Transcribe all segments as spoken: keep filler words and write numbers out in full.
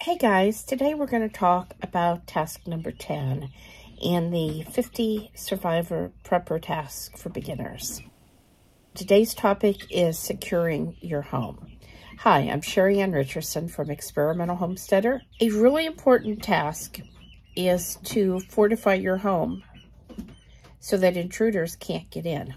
Hey guys, today we're going to talk about task number ten and the fifty survivor prepper task for beginners. Today's topic is securing your home. Hi, I'm Sherry Ann Richardson from Experimental Homesteader. A really important task is to fortify your home so that intruders can't get in.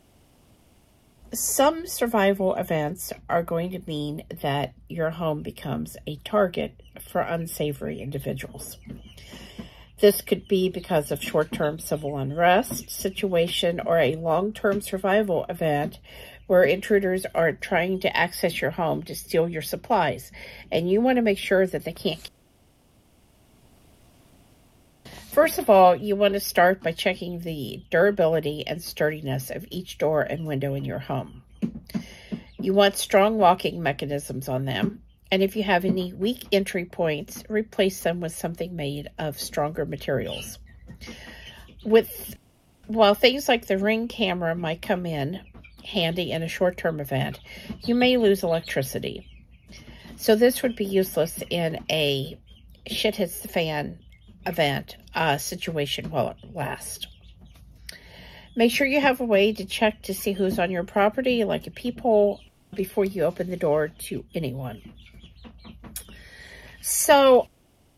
Some survival events are going to mean that your home becomes a target for unsavory individuals. This could be because of short-term civil unrest situation or a long-term survival event where intruders are trying to access your home to steal your supplies, and you want to make sure that they can't. First of all, you want to start by checking the durability and sturdiness of each door and window in your home. You want strong locking mechanisms on them, and if you have any weak entry points, replace them with something made of stronger materials. With, while things like the Ring camera might come in handy in a short-term event, you may lose electricity. So this would be useless in a shit hits the fan event uh, situation while it lasts. Make sure you have a way to check to see who's on your property, like a peephole, before you open the door to anyone. So,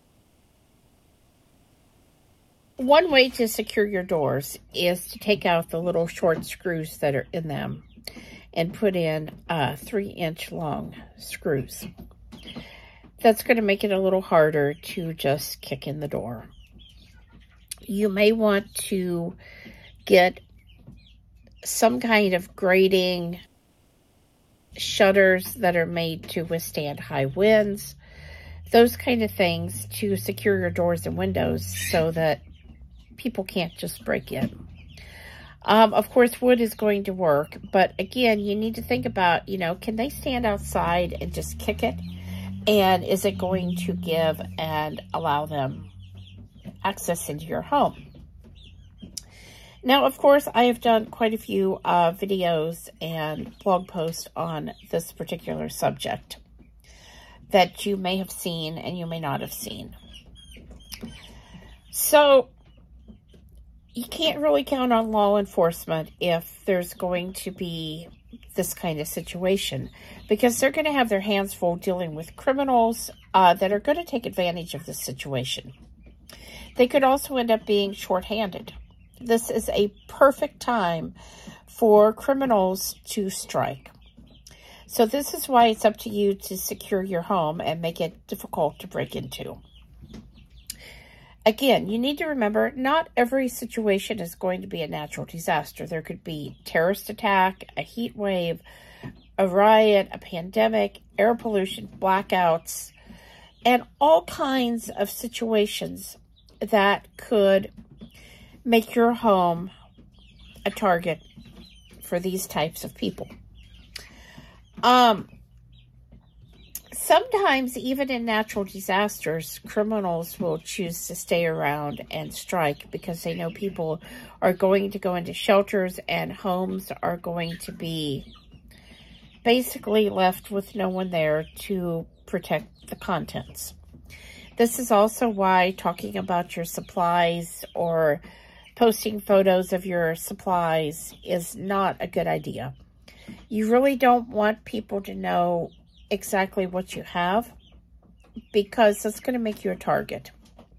one way to secure your doors is to take out the little short screws that are in them and put in uh, three inch long screws. That's going to make it a little harder to just kick in the door. You may want to get some kind of grating shutters that are made to withstand high winds, those kind of things to secure your doors and windows so that people can't just break in. Um, of course, wood is going to work, but again, you need to think about, you know, can they stand outside and just kick it? And is it going to give and allow them access into your home? Now, of course, I have done quite a few uh, videos and blog posts on this particular subject that you may have seen and you may not have seen. So, you can't really count on law enforcement if there's going to be this kind of situation, because they're going to have their hands full dealing with criminals uh, that are going to take advantage of this situation. They could also end up being short-handed. This is a perfect time for criminals to strike. So this is why it's up to you to secure your home and make it difficult to break into. Again, you need to remember, not every situation is going to be a natural disaster. There could be terrorist attack, a heat wave, a riot, a pandemic, air pollution, blackouts, and all kinds of situations that could make your home a target for these types of people. Um... Sometimes, even in natural disasters, criminals will choose to stay around and strike because they know people are going to go into shelters and homes are going to be basically left with no one there to protect the contents. This is also why talking about your supplies or posting photos of your supplies is not a good idea. You really don't want people to know exactly what you have, because that's going to make you a target.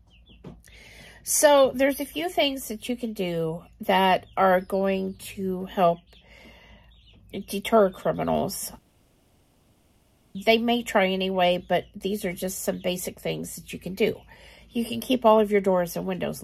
So there's a few things that you can do that are going to help deter criminals. They may try anyway, but these are just some basic things that you can do. You can keep all of your doors and windows.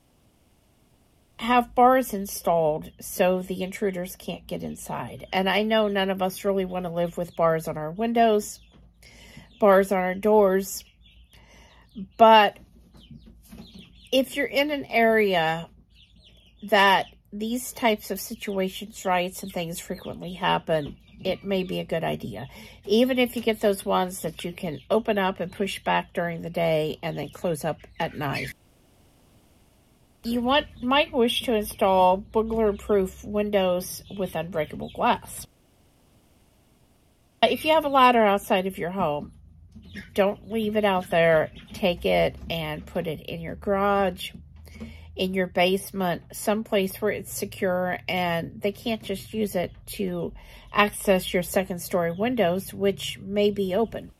Have bars installed so the intruders can't get inside. And I know none of us really want to live with bars on our windows, bars on our doors, but if you're in an area that these types of situations, riots and things frequently happen, it may be a good idea. Even if you get those ones that you can open up and push back during the day and then close up at night. You want, might wish to install burglar-proof windows with unbreakable glass. If you have a ladder outside of your home, Don't leave it out there. Take it and put it in your garage, in your basement, someplace where it's secure and they can't just use it to access your second story windows, which may be open.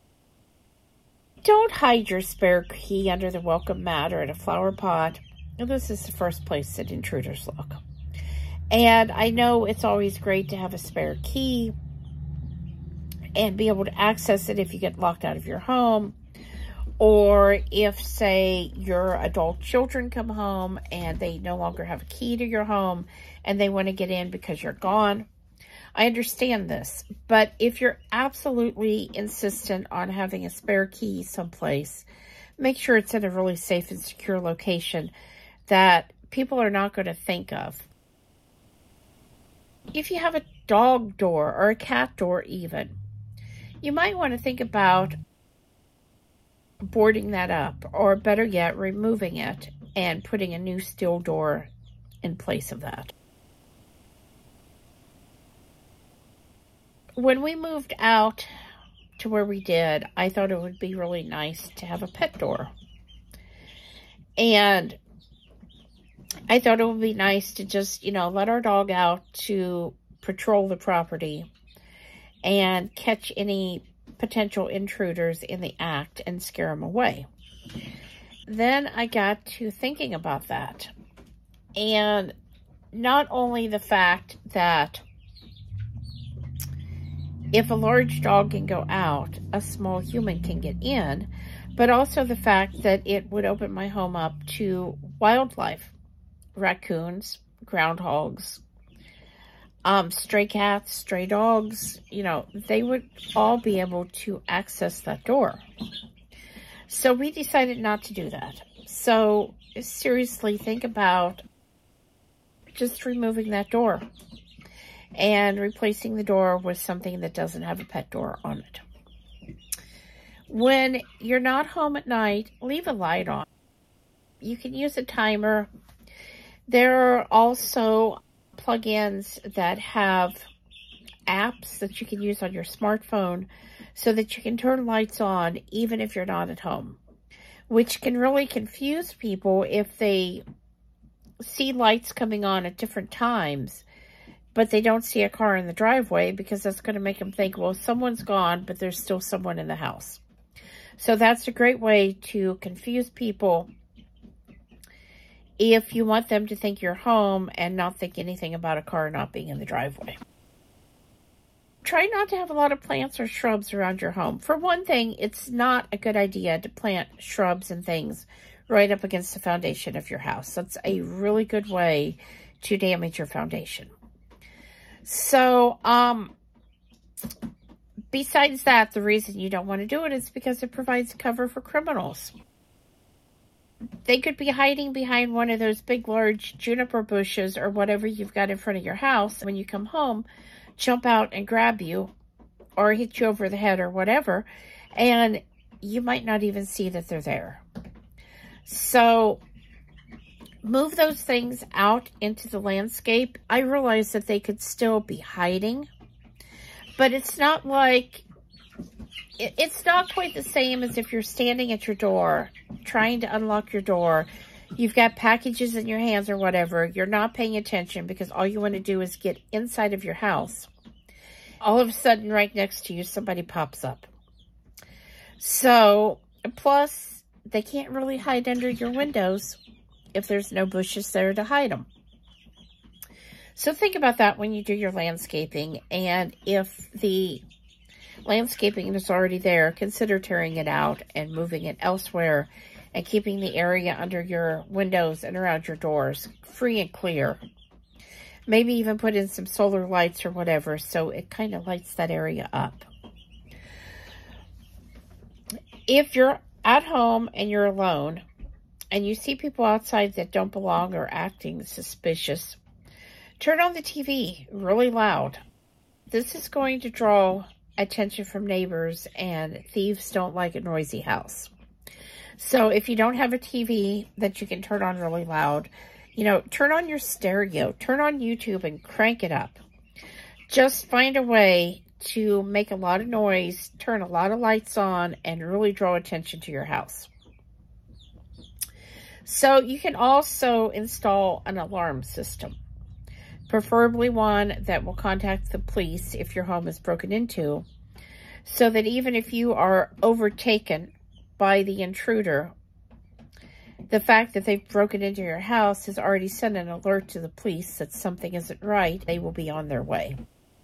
Don't hide your spare key under the welcome mat or in a flower pot. This is the first place that intruders look. And I know it's always great to have a spare key and be able to access it if you get locked out of your home, or if, say, your adult children come home and they no longer have a key to your home and they want to get in because you're gone. I understand this, but if you're absolutely insistent on having a spare key someplace, make sure it's in a really safe and secure location that people are not going to think of. If you have a dog door or a cat door even, you might want to think about boarding that up, or better yet, removing it and putting a new steel door in place of that. When we moved out to where we did, I thought it would be really nice to have a pet door. And I thought it would be nice to just, you know, let our dog out to patrol the property and catch any potential intruders in the act and scare them away. Then I got to thinking about that. And not only the fact that if a large dog can go out, a small human can get in, but also the fact that it would open my home up to wildlife, raccoons, groundhogs, Um, stray cats, stray dogs, you know, they would all be able to access that door. So we decided not to do that. So seriously, think about just removing that door and replacing the door with something that doesn't have a pet door on it. When you're not home at night, leave a light on. You can use a timer. There are also plugins that have apps that you can use on your smartphone so that you can turn lights on even if you're not at home, which can really confuse people if they see lights coming on at different times, but they don't see a car in the driveway, because that's going to make them think, well, someone's gone, but there's still someone in the house. So that's a great way to confuse people if you want them to think you're home and not think anything about a car not being in the driveway. Try not to have a lot of plants or shrubs around your home. For one thing, it's not a good idea to plant shrubs and things right up against the foundation of your house. That's a really good way to damage your foundation. So, um, besides that, the reason you don't want to do it is because it provides cover for criminals. They could be hiding behind one of those big, large juniper bushes or whatever you've got in front of your house. When you come home, jump out and grab you or hit you over the head or whatever, and you might not even see that they're there. So move those things out into the landscape. I realize that they could still be hiding, but it's not like, it's not quite the same as if you're standing at your door, trying to unlock your door. You've got packages in your hands or whatever. You're not paying attention because all you want to do is get inside of your house. All of a sudden, right next to you, somebody pops up. So, plus, they can't really hide under your windows if there's no bushes there to hide them. So think about that when you do your landscaping. And if the landscaping is already there, consider tearing it out and moving it elsewhere and keeping the area under your windows and around your doors free and clear. Maybe even put in some solar lights or whatever so it kind of lights that area up. If you're at home and you're alone and you see people outside that don't belong or acting suspicious, turn on the T V really loud. This is going to draw attention from neighbors, and thieves don't like a noisy house. So if you don't have a T V that you can turn on really loud, you know, turn on your stereo, turn on YouTube and crank it up. Just find a way to make a lot of noise, turn a lot of lights on, and really draw attention to your house. So you can also install an alarm system, preferably one that will contact the police if your home is broken into, so that even if you are overtaken by the intruder, the fact that they've broken into your house has already sent an alert to the police that something isn't right. They will be on their way.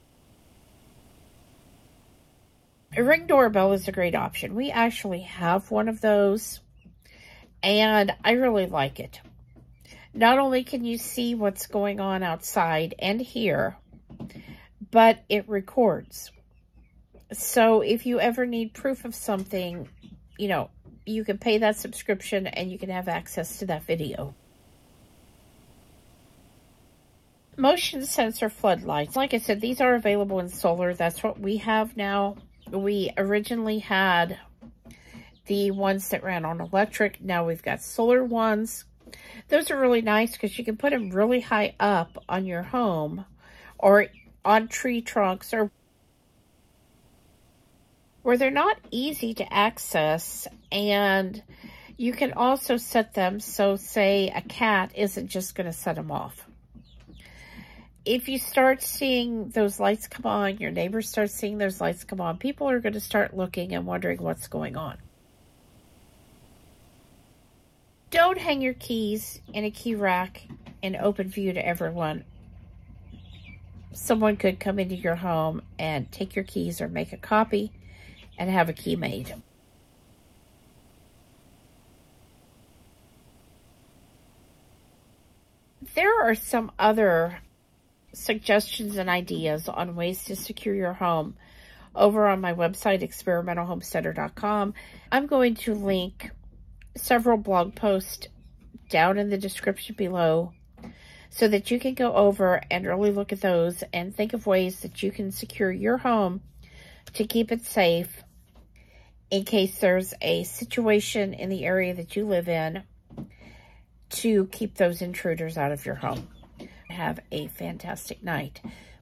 A Ring doorbell is a great option. We actually have one of those, and I really like it. Not only can you see what's going on outside and hear, but it records. So if you ever need proof of something, you know, you can pay that subscription and you can have access to that video. Motion sensor floodlights. Like I said, these are available in solar. That's what we have now. We originally had the ones that ran on electric. Now we've got solar ones. Those are really nice because you can put them really high up on your home or on tree trunks, or where they're not easy to access. And you can also set them so, say, a cat isn't just going to set them off. If you start seeing those lights come on, your neighbors start seeing those lights come on, people are going to start looking and wondering what's going on. Don't hang your keys in a key rack in open view to everyone. Someone could come into your home and take your keys or make a copy and have a key made. There are some other suggestions and ideas on ways to secure your home over on my website, experimental homesteader dot com. I'm going to link several blog posts down in the description below so that you can go over and really look at those and think of ways that you can secure your home to keep it safe in case there's a situation in the area that you live in, to keep those intruders out of your home. Have a fantastic night.